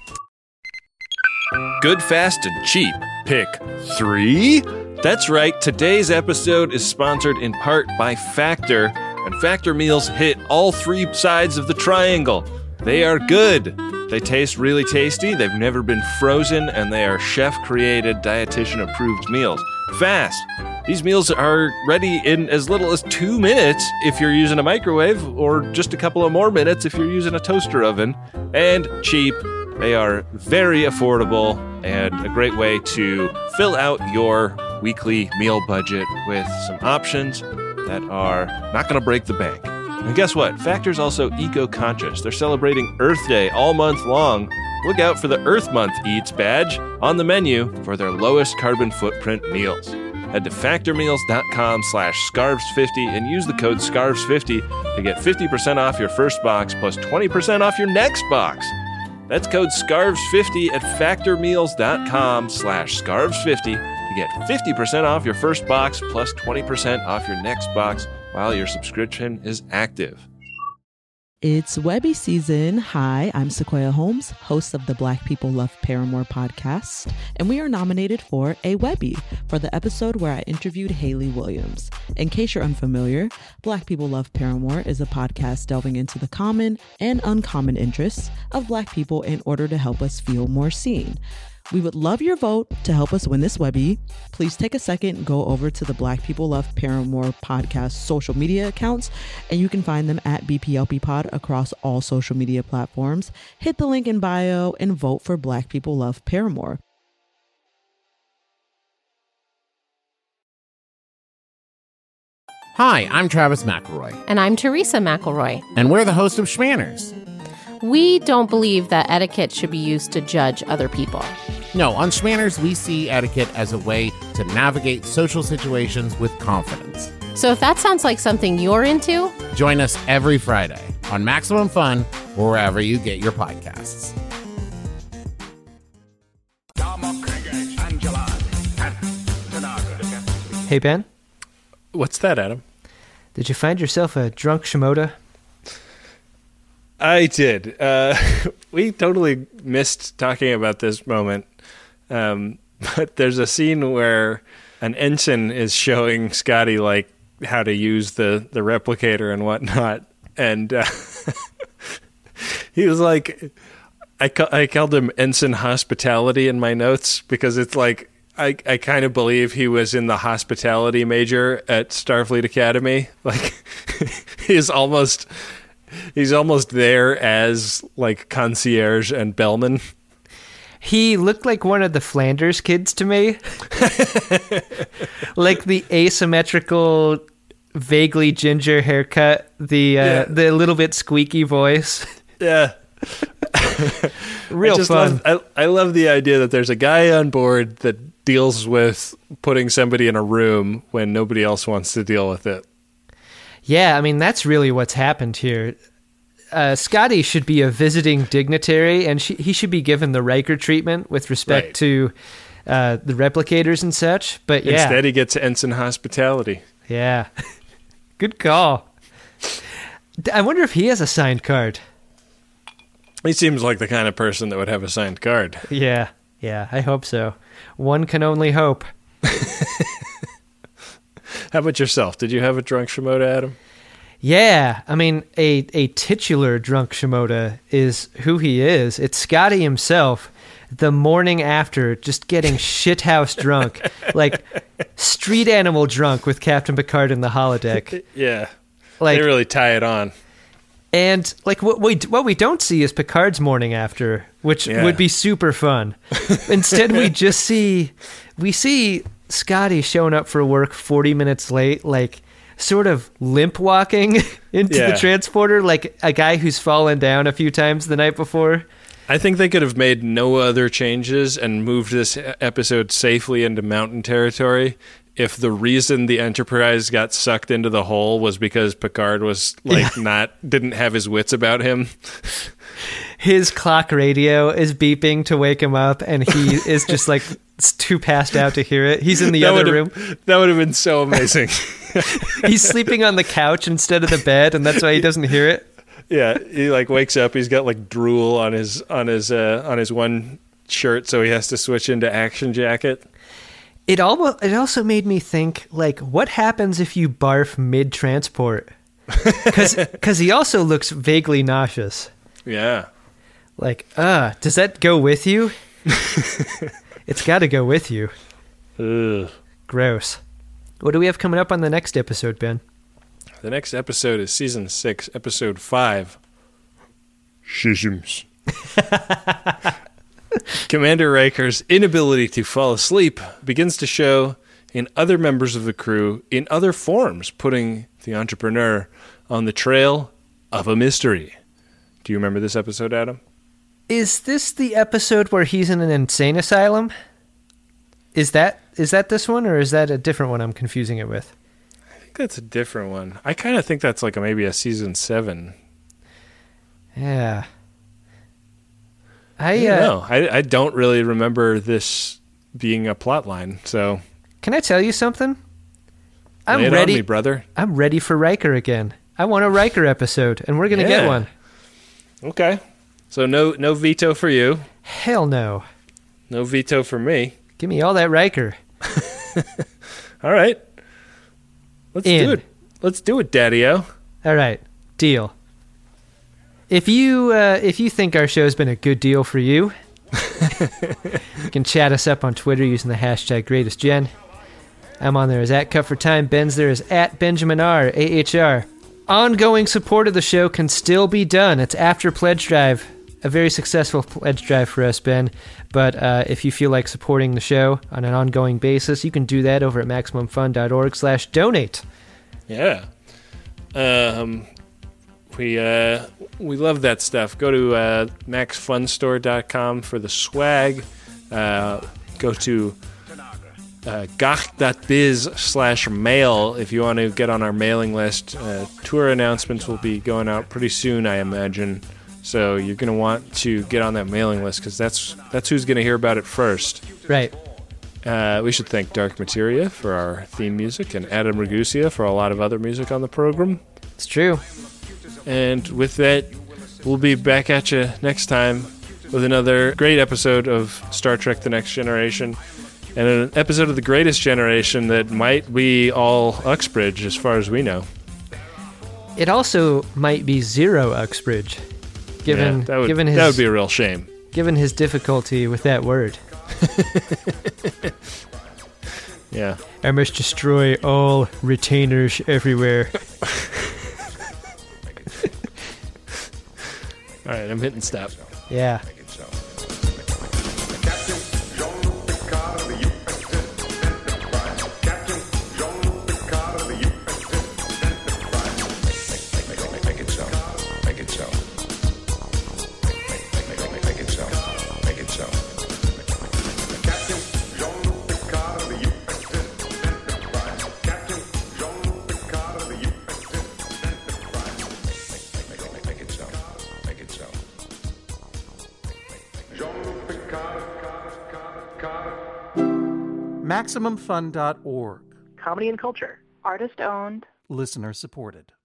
Good, fast, and cheap. Pick three? That's right, today's episode is sponsored in part by Factor, and Factor meals hit all three sides of the triangle. They are good. They taste really tasty, they've never been frozen, and they are chef-created, dietitian-approved meals. Fast. These meals are ready in as little as two minutes if you're using a microwave, or just a couple of more minutes if you're using a toaster oven. And cheap. They are very affordable and a great way to fill out your weekly meal budget with some options that are not going to break the bank. And guess what? Factor's also eco-conscious. They're celebrating Earth Day all month long. Look out for the Earth Month Eats badge on the menu for their lowest carbon footprint meals. Head to factormeals.com slash scarves50 and use the code scarves fifty to get fifty percent off your first box plus twenty percent off your next box. That's code scarves fifty at factormeals.com slash scarves50 to get fifty percent off your first box plus twenty percent off your next box while your subscription is active. It's Webby season. Hi, I'm Sequoia Holmes, host of the Black People Love Paramore podcast, and we are nominated for a Webby for the episode where I interviewed Hayley Williams. In case you're unfamiliar, Black People Love Paramore is a podcast delving into the common and uncommon interests of Black people in order to help us feel more seen. We would love your vote to help us win this Webby. Please take a second, go over to the Black People Love Paramore podcast social media accounts, and you can find them at B P L P Pod across all social media platforms. Hit the link in bio and vote for Black People Love Paramore. Hi, I'm Travis McElroy. And I'm Teresa McElroy. And we're the host of Schmanners. We don't believe that etiquette should be used to judge other people. No, on Schmanners, we see etiquette as a way to navigate social situations with confidence. So if that sounds like something you're into, join us every Friday on Maximum Fun or wherever you get your podcasts. Hey, Ben? What's that, Adam? Did you find yourself a drunk Shimoda? I did. Uh, we totally missed talking about this moment. Um, but there's a scene where an ensign is showing Scotty like how to use the, the replicator and whatnot. And uh, he was like, I, ca- I called him Ensign Hospitality in my notes because it's like, I, I kind of believe he was in the hospitality major at Starfleet Academy. Like he's almost... He's almost there as, like, concierge and bellman. He looked like one of the Flanders kids to me. Like the asymmetrical, vaguely ginger haircut, the uh, yeah. the little bit squeaky voice. Yeah. Real I just fun. Love, I, I love the idea that there's a guy on board that deals with putting somebody in a room when nobody else wants to deal with it. Yeah, I mean, that's really what's happened here. Uh, Scotty should be a visiting dignitary, and she, he should be given the Riker treatment with respect right. to uh, the replicators and such. But yeah. Instead, he gets Ensign Hospitality. Yeah. Good call. I wonder if he has a signed card. He seems like the kind of person that would have a signed card. Yeah, yeah, I hope so. One can only hope. How about yourself? Did you have a drunk Shimoda, Adam? Yeah, I mean, a, a titular drunk Shimoda is who he is. It's Scotty himself, the morning after, just getting shithouse drunk, like street animal drunk with Captain Picard in the holodeck. Yeah, like, they really tie it on. And like what we what we don't see is Picard's morning after, which Yeah. would be super fun. Instead, we just see we see Scotty showing up for work forty minutes late, like sort of limp walking into Yeah. the transporter, like a guy who's fallen down a few times the night before. I think they could have made no other changes and moved this episode safely into mountain territory if the reason the Enterprise got sucked into the hole was because Picard was like not didn't have his wits about him. His clock radio is beeping to wake him up, and he is just like too passed out to hear it. He's in the That other would've- room. That would have been so amazing. He's sleeping on the couch instead of the bed, and that's why he doesn't hear it. Yeah, he like wakes up. He's got like drool on his on his uh, on his one shirt, so he has to switch into action jacket. It almost it also made me think, like, what happens if you barf mid transport? Because he also looks vaguely nauseous. Yeah, Like, uh, does that go with you? It's got to go with you. Ugh. Gross. What do we have coming up on the next episode, Ben? The next episode is season six, episode five. Schisms. Commander Riker's inability to fall asleep begins to show in other members of the crew in other forms, putting the entrepreneur on the trail of a mystery. Do you remember this episode, Adam? Is this the episode where he's in an insane asylum? Is that is that this one, or is that a different one I'm confusing it with? I think that's a different one. I kind of think that's like a, maybe a season seven. Yeah. I, I don't uh, know. I, I don't really remember this being a plot line, so... Can I tell you something? I'm Lay it on ready, me, brother. I'm ready for Riker again. I want a Riker episode, and we're gonna get Yeah. one. Okay. So no no veto for you. Hell no. No veto for me. Give me all that Riker. All right. Let's In. do it. Let's do it, Daddy-O. All right, deal. If you uh, if you think our show's been a good deal for you, you can chat us up on Twitter using the hashtag GreatestGen. I'm on there as at Cut for Time. Ben's there as at Benjamin R. A H R. Ongoing support of the show can still be done. It's after Pledge Drive. A very successful pledge drive for us, Ben. But uh, if you feel like supporting the show on an ongoing basis, you can do that over at MaximumFun.org slash donate. Yeah. Um, we uh, we love that stuff. Go to uh, max fun store dot com for the swag. Uh, go to uh, gach dot biz slash mail if you want to get on our mailing list. Uh, tour announcements will be going out pretty soon, I imagine. So you're going to want to get on that mailing list because that's that's who's going to hear about it first. Right. Uh, we should thank Dark Materia for our theme music and Adam Ragusia for a lot of other music on the program. It's true. And with that, we'll be back at you next time with another great episode of Star Trek The Next Generation and an episode of The Greatest Generation that might be all Uxbridge as far as we know. It also might be zero Uxbridge, given Yeah, that would, given his that would be a real shame. given his difficulty with that word. Yeah. I must destroy all retainers everywhere. All right, I'm hitting stop. Yeah. Make it so. Make it so. Make, make, make, make, make it so. Make it so. Captain Jean Picard of the U S S Enterprise. Captain Jean Picard of the U S S Enterprise. Make, make, make, make, make it so. Make it so. Jean Picard. Maximum Fun dot org. Comedy and culture. Artist owned. Listener supported.